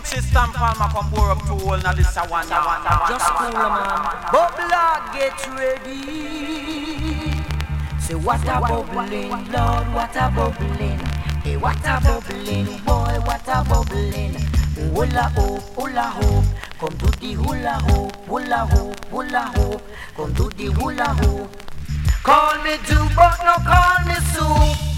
System Palmer come pour up to all now this a one. Just cool man. Bubbler, get ready. Say what a bubbling, Lord, what a bubbling. Hey, what a bubbling, boy, what a bubbling. Hula hoop, come to the hula hoop, hula hoop, hula hoop. Come to the hula hoop. Call me do, but no call me soup.